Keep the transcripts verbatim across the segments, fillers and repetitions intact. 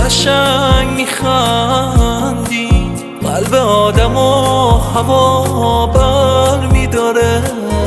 قشنگ میخندی، قلب آدم و هوا بر میداره.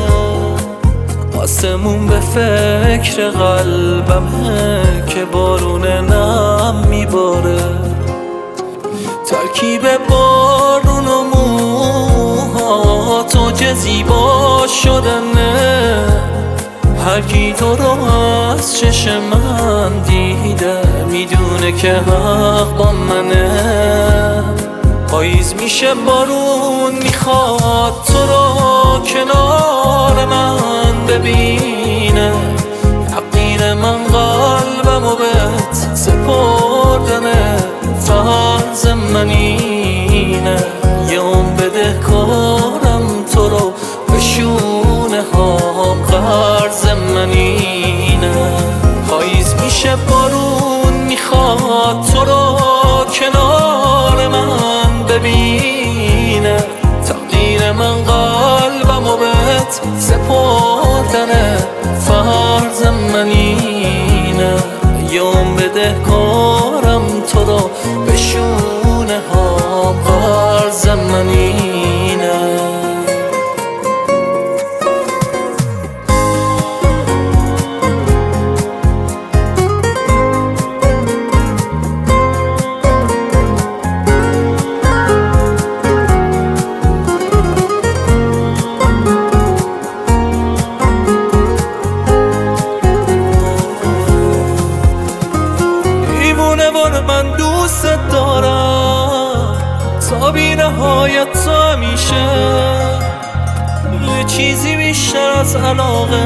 آسمون به فکر قلبمه که بارون نم میباره. ترکیب بارون و موها تو چه زیبا شدنه. هر کی تو رو از چشم من دیده میدونه که حق با منه. پاییز میشه بارون میخواد تو رو کنار من ببینه. تقدیر من قلبمو بهت سپردنه، فرض من اینه یه عمر بده کارم تو رو به شونه هام، قرض من اینه. پاییز میشه بارون میخواد تو رو کنار من ببینه. تقدیر من قلبمو بهت سپردنه، فرض من اینه یه عمر بده کارم تو رو به شونه هام، قرض من اینه. من دوست دارم تا بی نهایت تو همیشه. یه چیزی بیشتر از علاقه،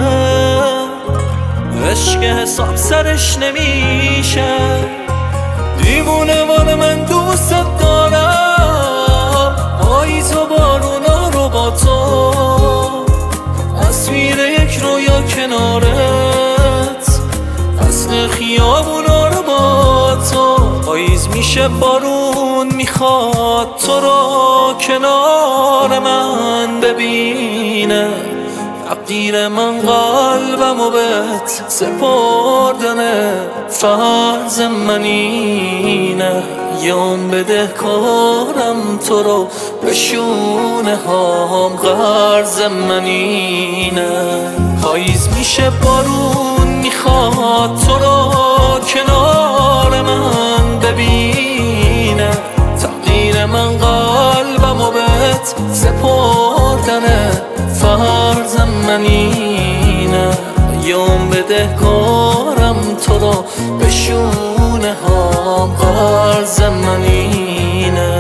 عشق حساب سرش نمیشه. دیوونه وار من دوست دارم، پاییز و بارونا رو با تو. تصویر یک رویا کنارت، فصل خیابونا رو با تو. پاییز میشه بارون میخواد تو رو کنار من ببینه. تقدیر من قلبمو بهت سپردنه، فرض من اینه یه عمر بده کارم تو رو به شونه هام، قرض من اینه. پاییز میشه بارون میخواد تو رو کنار من ببینه. تقدیر من قلبمو بهت سپردنه، فرض من اینه یه عمر بده کارم تو رو به شونه هام، قرض من اینه.